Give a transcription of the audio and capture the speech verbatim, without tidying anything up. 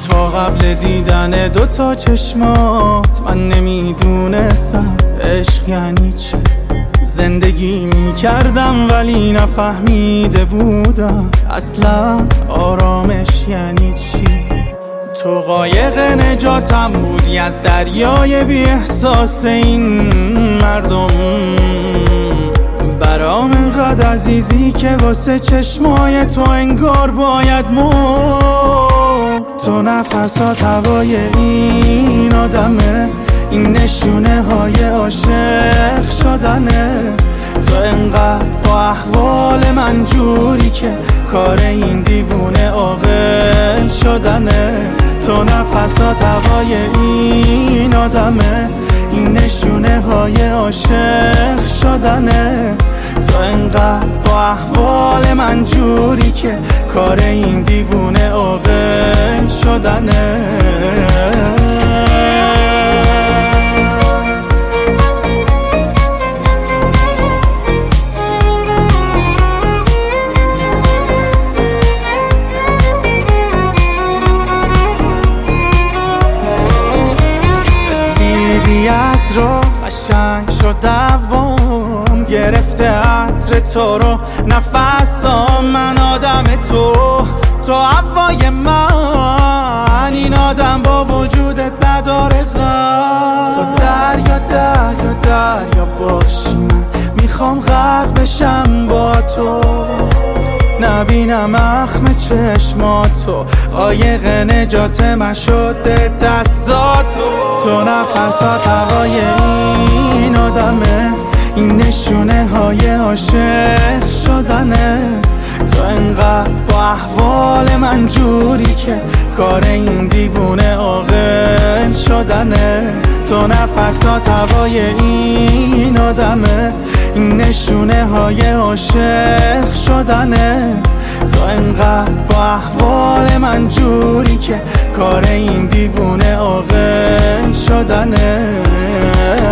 تا قبل دیدن دوتا چشمات من نمیدونستم عشق یعنی چی. زندگی میکردم ولی نفهمیده بودم اصلا آرامش یعنی چی. تو قایق نجاتم بودی از دریای بی احساس این مردم، برام انقدر عزیزی که واسه چشمای تو انگار باید مرد. تو نفسات هوای این آدمه، این نشونه های عاشق شدنه. تو انقدر با احوال من جوری که کار این دیوونه عاقل شدنه. تو نفسات هوای این آدمه، این نشونه های عاشق شدنه. تو انقدر با احوال من جوری که کار این دیوونه عاقل شدنه. از رو قشنگ شد دوام گرفته عطر تو رو نفسام. من آدم تو تو هوای من، این آدم با وجودت نداره غم. تو دریا دریا دریا باشی، من میخوام غرق بشم با تو. نبینم اخم چشماتو، قایق نجات من شده دستاتو. تو نفسات هوای این آدمه، این نشونه های عاشق شدنه. تو انقدر با احوال من جوری که کار این دیوونه عاقل شدنه. تو نفسات هوای این آدمه، این نشونه های عاشق شدنه. تو انقدر با احوال من جوری که کار این دیوونه عاقل شدنه.